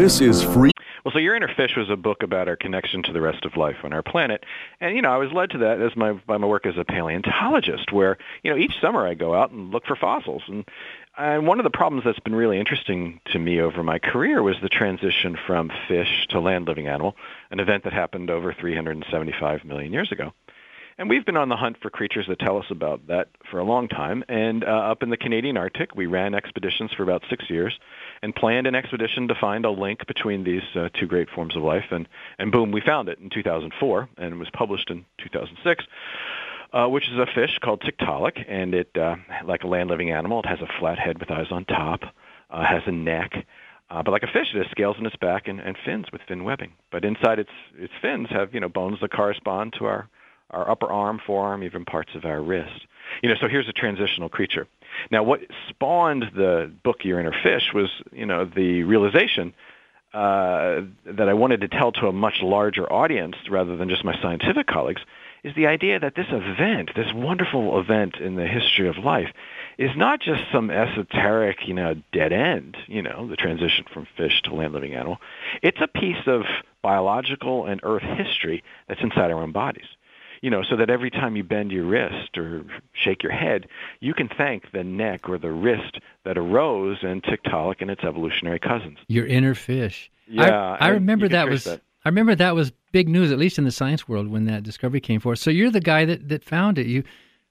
This is free. Well, so Your Inner Fish was a book about our connection to the rest of life on our planet. And, I was led to that by my work as a paleontologist, where, each summer I go out and look for fossils. And one of the problems that's been really interesting to me over my career was the transition from fish to land-living animal, an event that happened over 375 million years ago. And we've been on the hunt for creatures that tell us about that for a long time. And up in the Canadian Arctic, we ran expeditions for about 6 years and planned an expedition to find a link between these two great forms of life. And boom, we found it in 2004, and it was published in 2006, which is a fish called Tiktaalik. And it, like a land-living animal, it has a flat head with eyes on top, has a neck. But like a fish, it has scales in its back and fins with fin webbing. But inside its fins have, bones that correspond to our upper arm, forearm, even parts of our wrist. So here's a transitional creature. Now, what spawned the book Your Inner Fish was, the realization that I wanted to tell to a much larger audience rather than just my scientific colleagues, is the idea that this event, this wonderful event in the history of life, is not just some esoteric, dead end, the transition from fish to land-living animal. It's a piece of biological and earth history that's inside our own bodies. So that every time you bend your wrist or shake your head, you can thank the neck or the wrist that arose in Tiktaalik and its evolutionary cousins. Your Inner Fish. Yeah, I remember that was. I remember that was big news, at least in the science world, when that discovery came forth. So you're the guy that found it.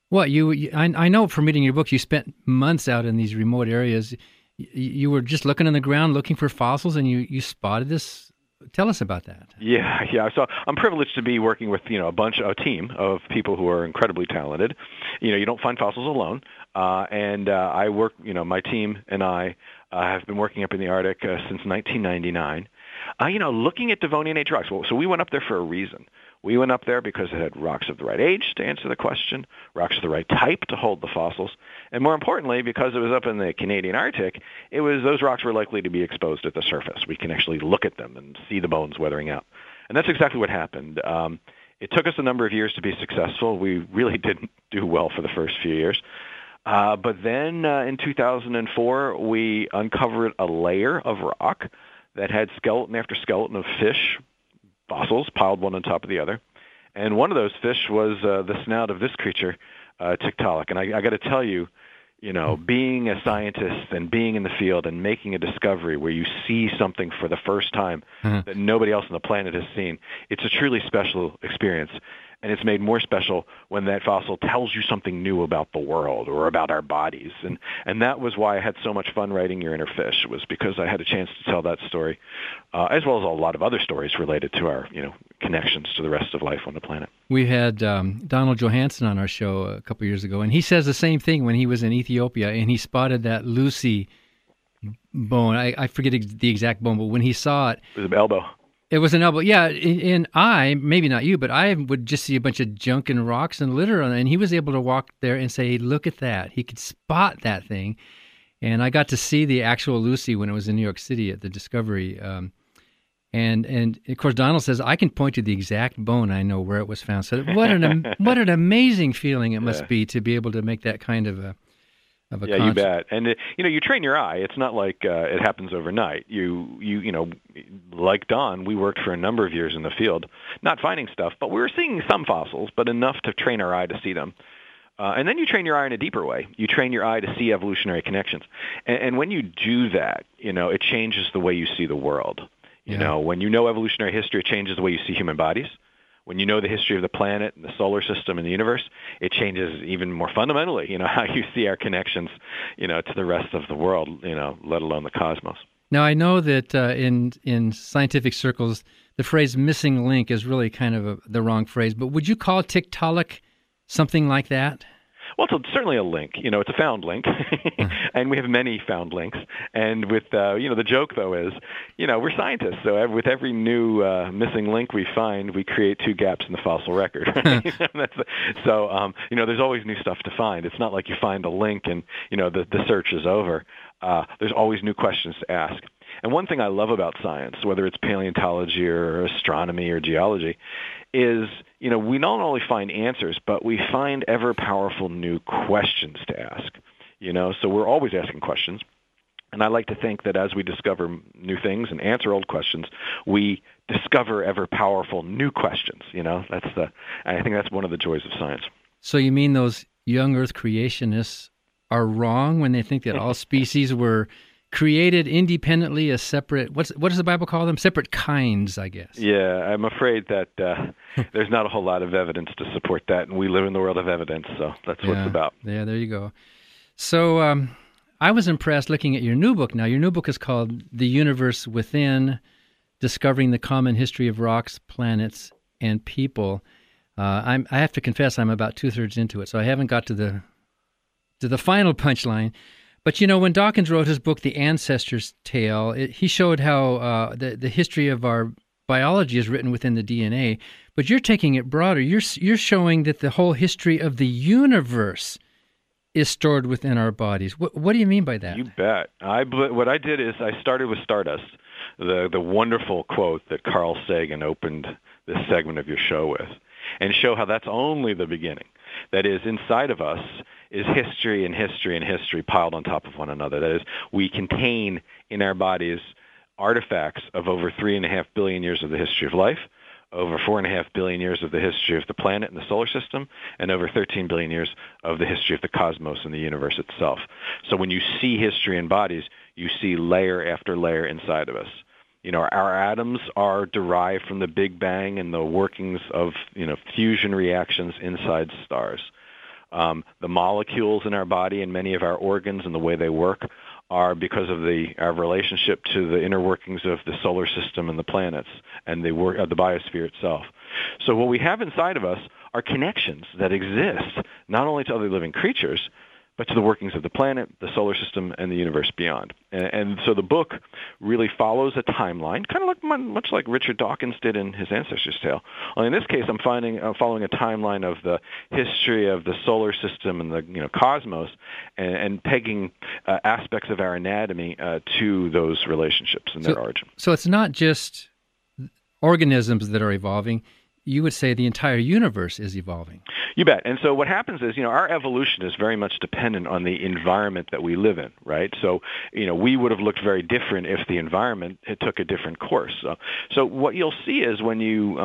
I know from reading your book, you spent months out in these remote areas. You were just looking on the ground, looking for fossils, and you spotted this. Tell us about that. Yeah. So I'm privileged to be working with, a team of people who are incredibly talented. You don't find fossils alone. And I work, my team and I have been working up in the Arctic since 1999, looking at Devonian age rocks. Well, so we went up there for a reason. We went up there because it had rocks of the right age to answer the question, rocks of the right type to hold the fossils, and more importantly, because it was up in the Canadian Arctic, those rocks were likely to be exposed at the surface. We can actually look at them and see the bones weathering out. And that's exactly what happened. It took us a number of years to be successful. We really didn't do well for the first few years. But then in 2004, we uncovered a layer of rock that had skeleton after skeleton of fish fossils piled one on top of the other. And one of those fish was the snout of this creature, Tiktaalik. And I got to tell you, being a scientist and being in the field and making a discovery where you see something for the first time that nobody else on the planet has seen, it's a truly special experience. And it's made more special when that fossil tells you something new about the world or about our bodies. And that was why I had so much fun writing Your Inner Fish, was because I had a chance to tell that story, as well as a lot of other stories related to our, connections to the rest of life on the planet. We had Donald Johanson on our show a couple years ago, and he says the same thing when he was in Ethiopia, and he spotted that Lucy bone. I forget the exact bone, but when he saw it... It was an elbow. It was an elbow, yeah, and maybe not you, but I would just see a bunch of junk and rocks and litter on it, and he was able to walk there and say, look at that. He could spot that thing, and I got to see the actual Lucy when it was in New York City at the Discovery, and of course Donald says, I can point to the exact bone. I know where it was found. So what an amazing feeling it must be to be able to make that kind of a you bet. And you train your eye. It's not like it happens overnight. You like Don, we worked for a number of years in the field, not finding stuff, but we were seeing some fossils, but enough to train our eye to see them. And then you train your eye in a deeper way. You train your eye to see evolutionary connections. And when you do that, it changes the way you see the world. When you know evolutionary history, it changes the way you see human bodies. When you know the history of the planet and the solar system and the universe, it changes even more fundamentally, how you see our connections, to the rest of the world, let alone the cosmos. Now, I know that in scientific circles, the phrase missing link is really kind of the wrong phrase, but would you call Tiktaalik something like that? Well, it's certainly a link. It's a found link, and we have many found links. And with, the joke, though, is, we're scientists, so with every new missing link we find, we create 2 gaps in the fossil record. There's always new stuff to find. It's not like you find a link and, the search is over. There's always new questions to ask. And one thing I love about science, whether it's paleontology or astronomy or geology, is, we not only find answers, but we find ever powerful new questions to ask. So we're always asking questions. And I like to think that as we discover new things and answer old questions, we discover ever powerful new questions. I think that's one of the joys of science. So you mean those young Earth creationists are wrong when they think that all species were created independently as separate, what does the Bible call them? Separate kinds, I guess. Yeah, I'm afraid that there's not a whole lot of evidence to support that, and we live in the world of evidence, so that's what it's about. Yeah, there you go. So I was impressed looking at your new book now. Your new book is called The Universe Within, Discovering the Common History of Rocks, Planets, and People. I have to confess I'm about 2/3 into it, so I haven't got to the final punchline. But, when Dawkins wrote his book, The Ancestor's Tale, he showed how the history of our biology is written within the DNA. But you're taking it broader. You're showing that the whole history of the universe is stored within our bodies. What do you mean by that? You bet. What I did is I started with Stardust, the wonderful quote that Carl Sagan opened this segment of your show with, and show how that's only the beginning. That is, inside of us is history and history and history piled on top of one another. That is, we contain in our bodies artifacts of over 3.5 billion years of the history of life, over 4.5 billion years of the history of the planet and the solar system, and over 13 billion years of the history of the cosmos and the universe itself. So when you see history in bodies, you see layer after layer inside of us. Our atoms are derived from the Big Bang and the workings of, fusion reactions inside stars. The molecules in our body and many of our organs and the way they work are because of our relationship to the inner workings of the solar system and the planets and the biosphere itself. So what we have inside of us are connections that exist not only to other living creatures, but to the workings of the planet, the solar system, and the universe beyond. And so the book really follows a timeline, kind of much like Richard Dawkins did in his Ancestor's Tale. Only in this case, I'm following a timeline of the history of the solar system and the cosmos, and pegging aspects of our anatomy to those relationships and their origin. So it's not just organisms that are evolving. You would say the entire universe is evolving. You bet. And so what happens is, our evolution is very much dependent on the environment that we live in, right? So, we would have looked very different if the environment took a different course. So what you'll see is when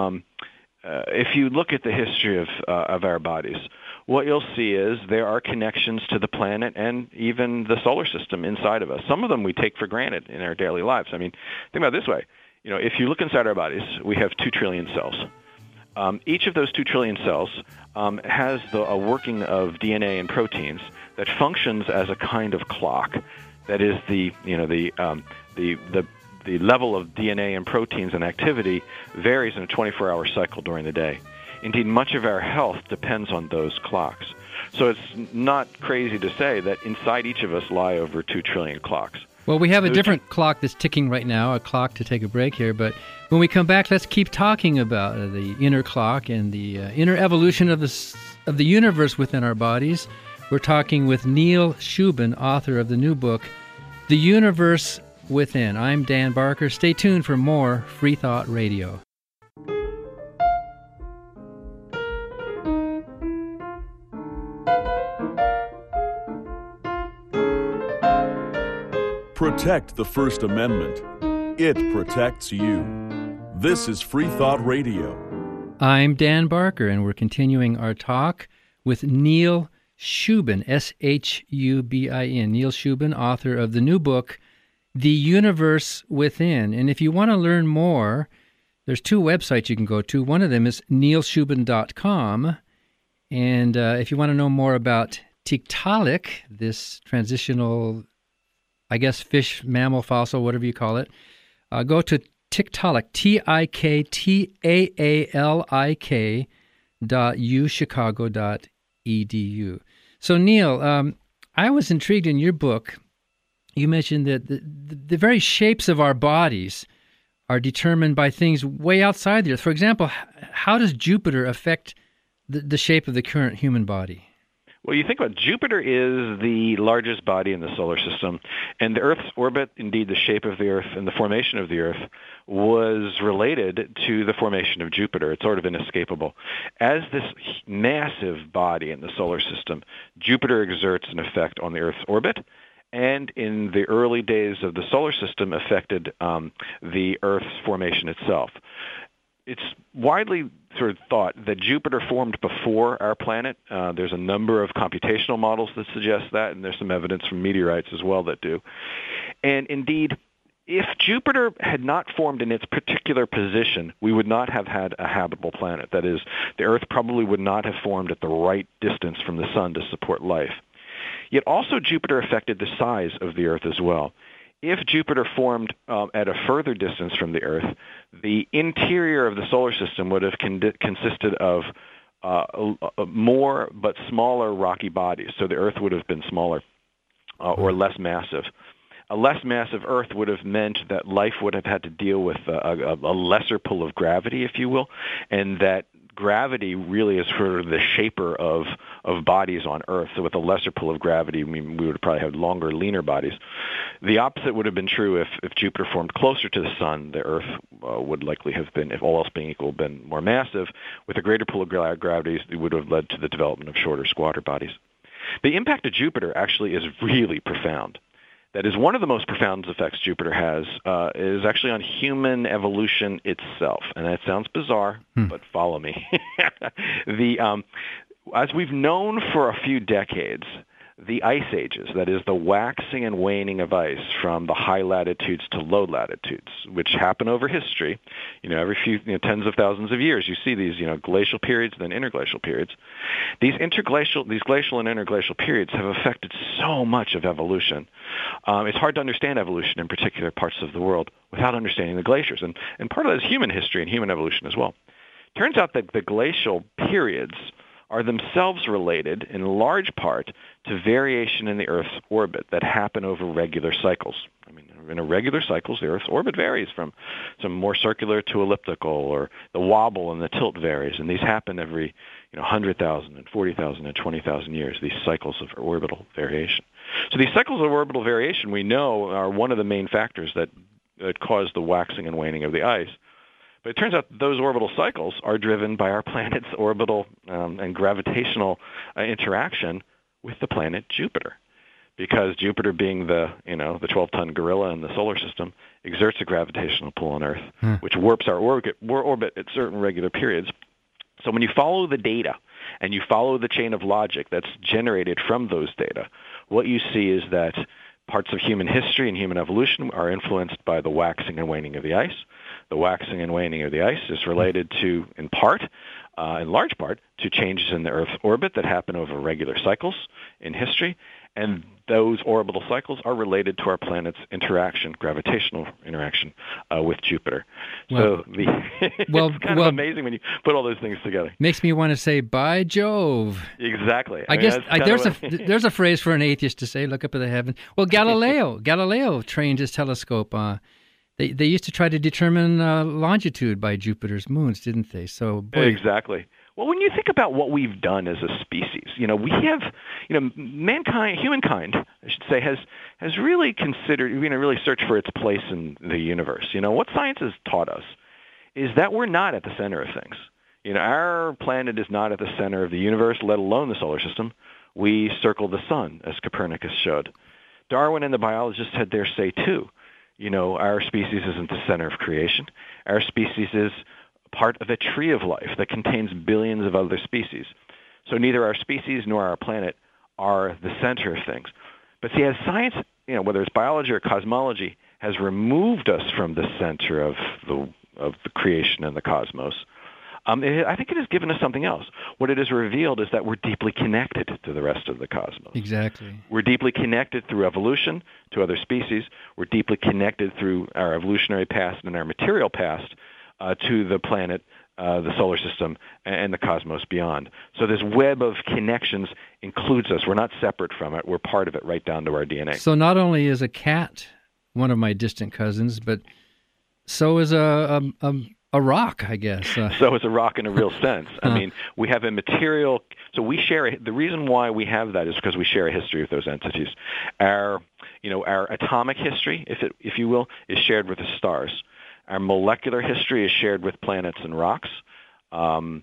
if you look at the history of our bodies, what you'll see is there are connections to the planet and even the solar system inside of us. Some of them we take for granted in our daily lives. I mean, think about it this way. If you look inside our bodies, we have 2 trillion cells. Each of those 2 trillion cells has a working of DNA and proteins that functions as a kind of clock. That is the level of DNA and proteins and activity varies in a 24-hour cycle during the day. Indeed, much of our health depends on those clocks. So it's not crazy to say that inside each of us lie over 2 trillion clocks. Well, we have a different clock that's ticking right now, a clock to take a break here. But when we come back, let's keep talking about the inner clock and the inner evolution of the universe within our bodies. We're talking with Neil Shubin, author of the new book, The Universe Within. I'm Dan Barker. Stay tuned for more Free Thought Radio. Protect the First Amendment. It protects you. This is Free Thought Radio. I'm Dan Barker, and we're continuing our talk with Neil Shubin, S-H-U-B-I-N. Neil Shubin, author of the new book, The Universe Within. And if you want to learn more, there's 2 websites you can go to. One of them is neilshubin.com. And if you want to know more about Tiktaalik, this transitional, I guess, fish, mammal, fossil, whatever you call it, go to Tiktaalik, tiktaalik.uchicago.edu. So, Neil, I was intrigued in your book. You mentioned that the very shapes of our bodies are determined by things way outside the Earth. For example, how does Jupiter affect the shape of the current human body? Well, you think about it, Jupiter is the largest body in the solar system, and the Earth's orbit, indeed the shape of the Earth and the formation of the Earth, was related to the formation of Jupiter. It's sort of inescapable. As this massive body in the solar system, Jupiter exerts an effect on the Earth's orbit and in the early days of the solar system affected the Earth's formation itself. It's widely sort of thought that Jupiter formed before our planet. There's a number of computational models that suggest that, and there's some evidence from meteorites as well that do. And indeed, if Jupiter had not formed in its particular position, we would not have had a habitable planet. That is, the Earth probably would not have formed at the right distance from the sun to support life. Yet also Jupiter affected the size of the Earth as well. If Jupiter formed at a further distance from the Earth, the interior of the solar system would have consisted of more but smaller rocky bodies. So the Earth would have been smaller or less massive. A less massive Earth would have meant that life would have had to deal with a lesser pull of gravity, if you will, and that gravity really is sort of the shaper of bodies on Earth. So with a lesser pull of gravity, we would probably have longer, leaner bodies. The opposite would have been true if Jupiter formed closer to the sun. The Earth would likely have been, if all else being equal, been more massive. With a greater pull of gravity, it would have led to the development of shorter, squatter bodies. The impact of Jupiter actually is really profound. That is, one of the most profound effects Jupiter has is actually on human evolution itself. And that sounds bizarre, but follow me. As we've known for a few decades, the ice ages, that is the waxing and waning of ice from the high latitudes to low latitudes, which happen over history, every few tens of thousands of years, you see these glacial periods, then interglacial periods. These glacial and interglacial periods have affected so much of evolution. It's hard to understand evolution in particular parts of the world without understanding the glaciers, and part of that is human history and human evolution as well. Turns out that the glacial periods are themselves related in large part to variation in the Earth's orbit that happen over regular cycles. In irregular cycles, the Earth's orbit varies from some more circular to elliptical, or the wobble and the tilt varies, and these happen every 100,000 and 40,000 and 20,000 years, these cycles of orbital variation. So these cycles of orbital variation, we know, are one of the main factors that cause the waxing and waning of the ice. But it turns out those orbital cycles are driven by our planet's orbital and gravitational interaction with the planet Jupiter. Because Jupiter, being the 12-ton gorilla in the solar system, exerts a gravitational pull on Earth, which warps our orbit at certain regular periods. So when you follow the data and you follow the chain of logic that's generated from those data, what you see is that parts of human history and human evolution are influenced by the waxing and waning of the ice. The waxing and waning of the ice is related to, in large part, to changes in the Earth's orbit that happen over regular cycles in history, and those orbital cycles are related to our planet's gravitational interaction with Jupiter. So it's kind of amazing when you put all those things together. Makes me want to say, by Jove. Exactly. I guess there's a phrase for an atheist to say, look up at the heavens. Well, Galileo trained his telescope. They used to try to determine longitude by Jupiter's moons, didn't they? So exactly. Well, when you think about what we've done as a species, we have, humankind, I should say, has really considered, really searched for its place in the universe. What science has taught us is that we're not at the center of things. Our planet is not at the center of the universe, let alone the solar system. We circle the sun, as Copernicus showed. Darwin and the biologists had their say, too. Our species isn't the center of creation. Our species is part of a tree of life that contains billions of other species. So neither our species nor our planet are the center of things. But see, as science, whether it's biology or cosmology, has removed us from the center of the creation and the cosmos, I think it has given us something else. What it has revealed is that we're deeply connected to the rest of the cosmos. Exactly. We're deeply connected through evolution to other species. We're deeply connected through our evolutionary past and our material past to the planet, the solar system, and the cosmos beyond. So this web of connections includes us. We're not separate from it. We're part of it right down to our DNA. So not only is a cat one of my distant cousins, but so is a rock, I guess. So it's a rock in a real sense. I mean, we have a material. So we share. The reason why we have that is because we share a history with those entities. Our atomic history, if you will, is shared with the stars. Our molecular history is shared with planets and rocks.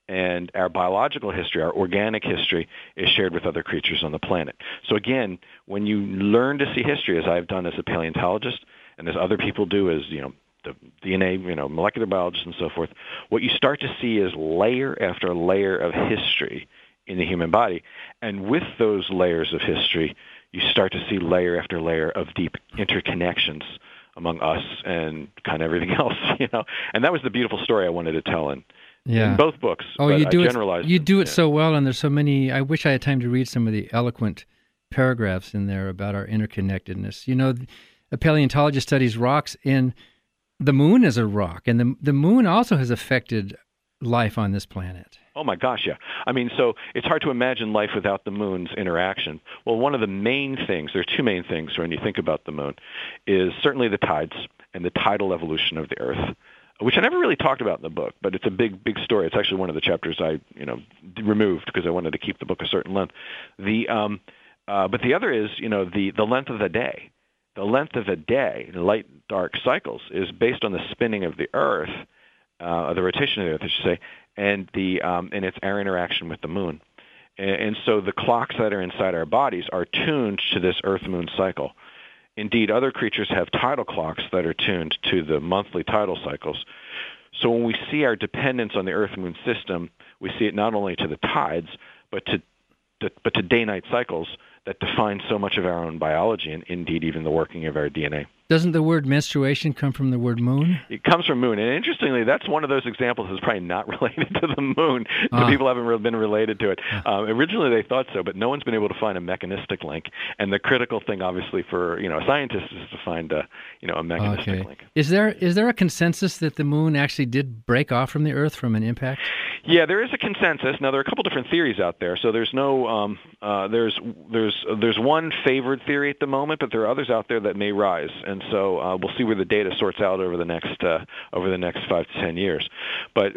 and our biological history, our organic history, is shared with other creatures on the planet. So again, when you learn to see history, as I've done as a paleontologist, and as other people do as, the DNA, molecular biologists and so forth, what you start to see is layer after layer of history in the human body. And with those layers of history, you start to see layer after layer of deep interconnections among us and kind of everything else, And that was the beautiful story I wanted to tell in both books. Oh, you do it so well, and there's so many. I wish I had time to read some of the eloquent paragraphs in there about our interconnectedness. A paleontologist studies rocks, and the moon is a rock, and the moon also has affected life on this planet. Oh my gosh, yeah. I mean, so it's hard to imagine life without the moon's interaction. Well, one of the main things, there are two main things when you think about the moon, is certainly the tides and the tidal evolution of the Earth, which I never really talked about in the book, but it's a big story. It's actually one of the chapters I, removed because I wanted to keep the book a certain length. But the other is, the length of the day. The length of a day, light, dark cycles, is based on the spinning of the Earth, the rotation of the Earth, I should say, and it's our interaction with the moon. And so the clocks that are inside our bodies are tuned to this Earth-Moon cycle. Indeed, other creatures have tidal clocks that are tuned to the monthly tidal cycles. So when we see our dependence on the Earth-Moon system, we see it not only to the tides, but to day-night cycles that define so much of our own biology and indeed even the working of our DNA. Doesn't the word menstruation come from the word moon? It comes from moon. And interestingly, that's one of those examples that's probably not related to the moon. So people haven't really been related to it. Originally they thought so, but no one's been able to find a mechanistic link. And the critical thing, obviously, for a scientist is to find a mechanistic link. Is there a consensus that the moon actually did break off from the Earth from an impact? Yeah, there is a consensus. Now there are a couple different theories out there. So there's no there's one favored theory at the moment, but there are others out there that may rise. And so we'll see where the data sorts out over the next 5 to 10 years. But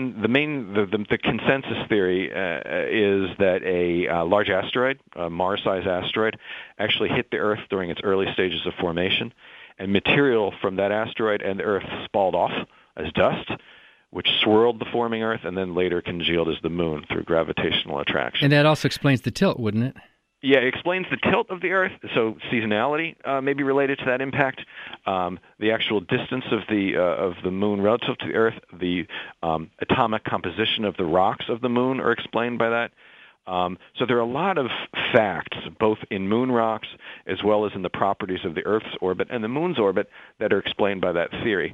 the consensus theory is that a large asteroid, a Mars-sized asteroid, actually hit the Earth during its early stages of formation, and material from that asteroid and the Earth spalled off as dust, which swirled the forming Earth and then later congealed as the moon through gravitational attraction. And that also explains the tilt, wouldn't it? Yeah, it explains the tilt of the Earth. So seasonality may be related to that impact. The actual distance of the moon relative to the Earth, the atomic composition of the rocks of the moon are explained by that. So there are a lot of facts, both in moon rocks as well as in the properties of the Earth's orbit and the moon's orbit, that are explained by that theory.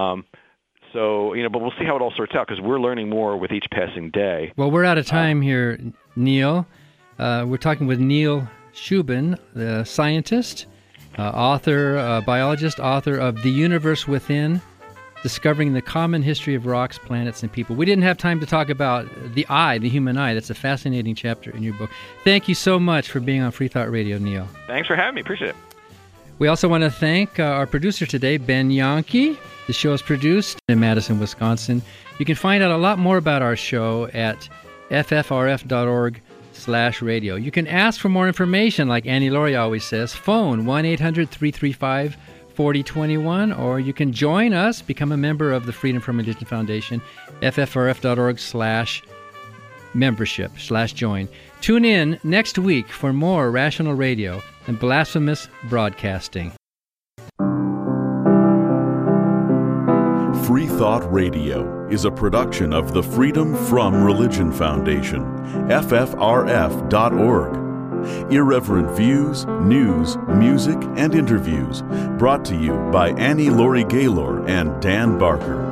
So, but we'll see how it all sorts out because we're learning more with each passing day. Well, we're out of time here, Neil. We're talking with Neil Shubin, the scientist, author, biologist, author of The Universe Within, Discovering the Common History of Rocks, Planets, and People. We didn't have time to talk about the eye, the human eye. That's a fascinating chapter in your book. Thank you so much for being on Free Thought Radio, Neil. Thanks for having me. Appreciate it. We also want to thank our producer today, Ben Yonke. The show is produced in Madison, Wisconsin. You can find out a lot more about our show at ffrf.org/radio. You can ask for more information, like Annie Laurie always says. Phone 1-800-335-4021, or you can join us, become a member of the Freedom from Religion Foundation, ffrf.org/membership/join. Tune in next week for more Rational Radio and Blasphemous Broadcasting. Free Thought Radio is a production of the Freedom from Religion Foundation, ffrf.org. Irreverent views, news, music, and interviews brought to you by Annie Laurie Gaylor and Dan Barker.